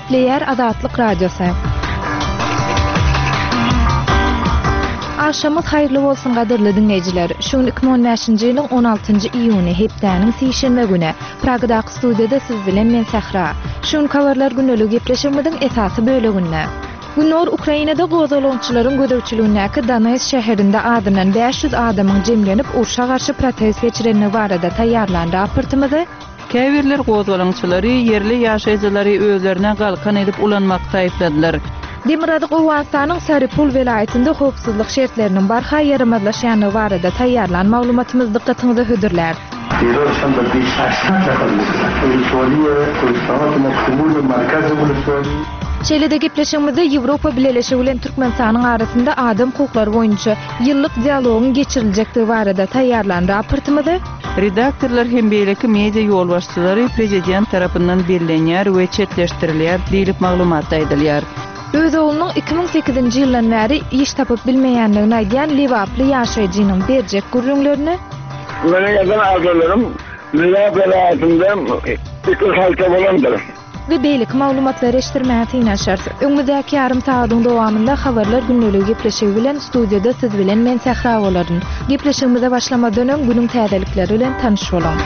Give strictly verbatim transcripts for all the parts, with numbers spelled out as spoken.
Player Azatlyk Radiosu. Akşamız hayırlı bolsun gaderli dinleyijiler. Şuň iki bin on beşinji ýylyň on altynjy iýuny hepdäniň sişenme güni. Pragadaky studiýada siz bilen men Sahra. Şuň kawarlar günlük gepleşigimiň esasy böleginde. Günler Ukrainada gozalançylaryň gödäwçiligindäki Donetsk şäherinde adynan beş yüz adamyň jemlenip urşa garşy protest geçirenine barada taýýarlan raportymyzy Käbirler gozalançylary yerli ýaşaýjylary özlerine galkan edip ulanmakda aýpladylar. Demirady Gowastanyň Saripul welaýetinde howpsuzlyk şertleriniň barha ýaramazlaşýany barada taýýarlan maglumatymyz dikkatiňizi hödürler. Şeýlede gepleşigimizde Ýewropa Birleşigi bilen Türkmenistanyň arasynda adam hukuklary boýunça ýyllyk dialogyň geçiriljekdigi barada taýýarlan raportymyzy redaktorlar hem beýleki media ýolbaşçylary prezident tarapyndan bellenýär we çetleşdirilýär diýilip maglumat aýdylýar. Öz oğlunun iki bin sekizinji ýyldan bäri iş tapyp bilmeýänligini aýdýan Liwaply ýaşaýjynyň berjek gurrunlaryny Mene ýazan aglarlarym Liwap welaýetinde iki halka bolandyr. We beýlik maglumatlary eşitdirmäge tynaşar. Öňümüzdäki ýarym saýatyň dowamında habarlar günlük gepleşigi bilen studiýada siz bilen men Sahra bolaryn. Gepleşigimize başlamadan öň günüň täzelikleri bilen tanyş bolan.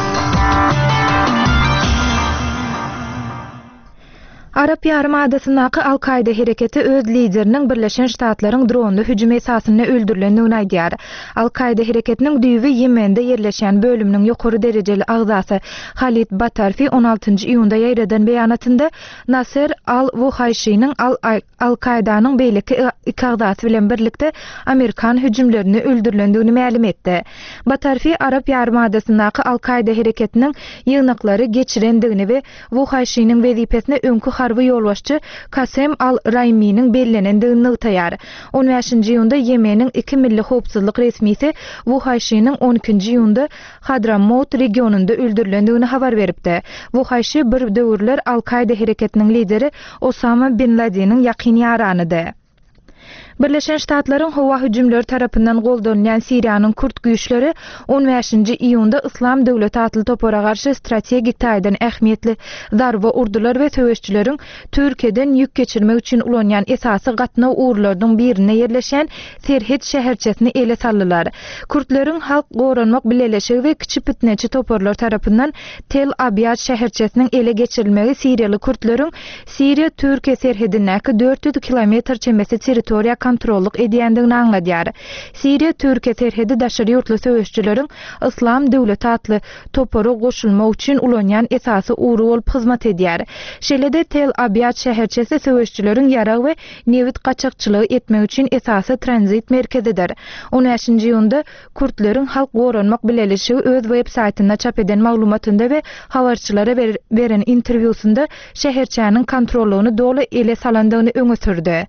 Arap Yarımadasyndaky Al-Qaida hereketi öz lideriniň Birleşen Ştatlaryň dronly hüjüm esasyny öldürilendigini aýdýar. Al-Qaida hereketiniň düýbi Ýemende ýerleşen bölüminiň ýokary derejeli agzasy Khalid Batarfi on altynjy iýunda ýaýradan beýanatynda Nasser al-Wuhayşynyň Al-Qaidanyň beýleki iki agzasy bilen birlikde Amerikan hüjümlerini öldürilendigini ma'lum etdi. Batarfi Arap Yarımadasyndaky Al-Qaida hereketiniň ýygnaklary geçirendigini we Wuhayşynyň wezipesine öňkü harby ýolbaşçy Kasem al-Raymynyň bellenendigini taýýar. on beşinji ýylda Ýemeniň iki milli howpsuzlyk resmisi Wuhayşynyň on ikinji ýylda Hadramaut regionunda öldürilendigini habar beripdi. Wuhayşy bir döwürler Al-Qaida hereketiniň lideri Osama bin Laden'in ýakyn ýaranydy. Birleşen Ştatlaryň howa hüjümleri tarapyndan goldanýan Siriýanyň Kürt güýçleri on beşinji iýunda Islam Döwleti atly topara garşy strategik taýdan ähmiýetli darba urdular we töweşçileriň Türkiýeden ýük geçirmek üçin ulanýan esasy gatnaw uğurlarynyň birine ýerleşen Serhet şäherçesini ele saldylar. Kürtleriň halk goranmak bileşigi we kiçi pitneçi toparlar tarapyndan Tel Abyad şäherçesiniň ele geçirilmegi Siriýaly Kürtleriň Siriýa Türkiýe serhedindäki dört yüz kilometr çembesi territoriýa kontrolluk edýändigini aňladýar. Siriýa Türkiýe serhedi daşary ýurtly söwüşçileriň Islam Döwleti atly topary goşulmak üçin ulanýan esasy uğru bolup hyzmat edýär. Şeýlede Tel Abyad şäherçesi söwüşçileriň ýara we newit gaçakçylygy etmek üçin esasy tranzit merkezidir. on beşinji ýylda Kürtleriň halk goranmak bileşigi öz web saýtynda çap eden maglumatynda we habarçylara beren interwýusunda şäherçäniň kontrollugyny doly ele salandygyny öňe sürdi.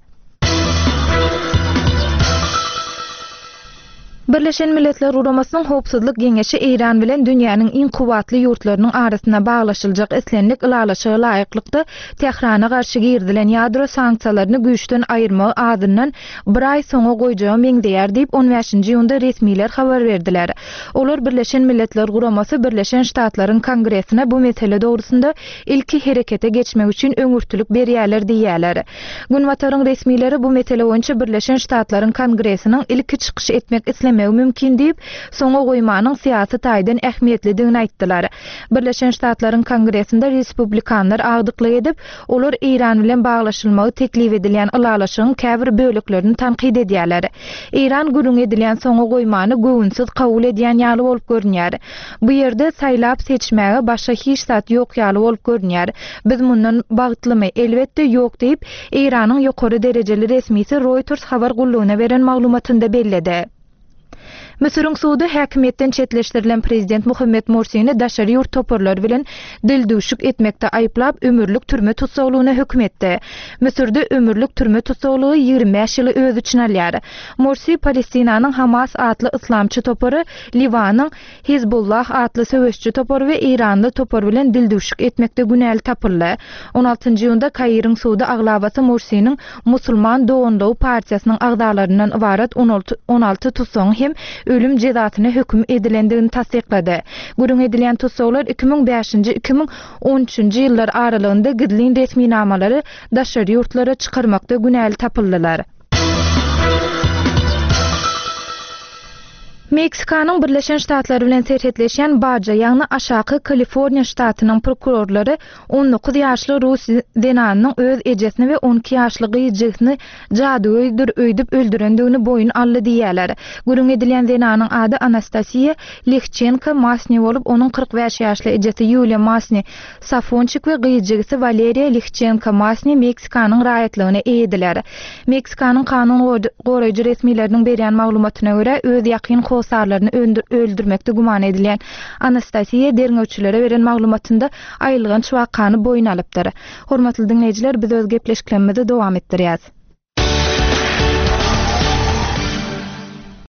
Birleşen Milletler Uramasının Howpsuzlyk Geňeşi Eýran bilen dünýäniň iň kuwatly ýurtlarynyň arasyna baglaşyljak eslenlik ulalaşygy laýyklykda Tehrana garşy girdilen ýadro sanksiýalaryny güýçden aýyrmagy adynyň bir aý soňa goýjagy meňdeýär diýip on beşinji ýylda resmiler habar berdiler. Olar Birleşen Milletler Uramasy Birleşen Ştatlaryň Kongresine bu mesele dogrusunda ilki herekete geçmek üçin öňürtülük berýärler diýýärler. Günwataryň resmileri bu mesele boýunça Birleşen Ştatlaryň Kongresiniň ilki çykyş etmek islemek mümkin diýip soňa goýmanyň syýasy taýdan ähmiýetlidigini aýtdylar. Birleşen Ştatlaryň Kongresinde respublikanlar agdyklyk edip, olar Eýran bilen baglaşylmagy teklip edilen ulalaşygyň käbir böleklerini tanqid edýärler. Eýran gürüň edilen soňa goýmany göwünsiz kabul edýän ýaly bolup görünýär. Bu ýerde saýlap seçmäge başga hiç zat ýok ýaly bolup görünýär. Biz mundan bagtlymy elbetde ýok diýip Eýranyň ýokary derejeli resmisi Reuters habar gullugyna beren maglumatynda belledi. Misiriň suwdy häkimetden çetleşdirilen prezident Muhammed Mursiýny daşary ýurt toparlary bilen dildüşük etmekde aýplap ömürlük türme tutsaglygyna hökm etdi. Misirde ömürlük türme tutsaglygy ýygrimi beş ýyly öz üçin alýar. Mursi Palestinanyň Hamas atly islamçy topary, Liwanyň Hizbullah atly söwüşçi topary we Eýranly topar bilen dildüşük etmekde günäli tapyldy. on altynjy ýylda Kairyň suwdy aglabasy Mursiýnyň Musulman Dowunlaw partiýasynyň agdalaryndan ibaret on alty tutsagyň hem ölüm cezasyna höküm edilendigini tasdiqlady. Gurun edilen tutsaklar iki ming beşinji iki ming on üçinji ýyllar aralygynda gidilýän resmi namalary daşary ýurtlara çykarmakda günäli tapyldylar. Meksikanyň Birleşen Ştatlary bilen serhetleşen Baja, ýagny Aşaky Kaliforniýa ştatynyň prokurorlary on dokuz ýaşly rus denanynyň öz ejesini we on iki ýaşly gyjygyny jaduýdyr öýdüp öldürendigini boyun aldy diýerler. Gurun edilen denanynyň ady Anastasiya Lechchenko Masny bolup, onuň kırk beş ýaşly ejesi Yulia Masny Safonchik we gyjygysi Valeria Lechchenko Masny Meksikanyň raýatlygyny eýdiler. Meksikanyň kanun goraýjy resmileriniň berýän maglumatyna görä, öz ýakyn kosarlaryny öldürmekde guman edilen Anastasiya derňewçilere beren maglumatynda aýylgyň şwakany boyun alypdyr. Hormatly dinleýijiler, biz öz gepleşiklerimizi dowam etdirýäs.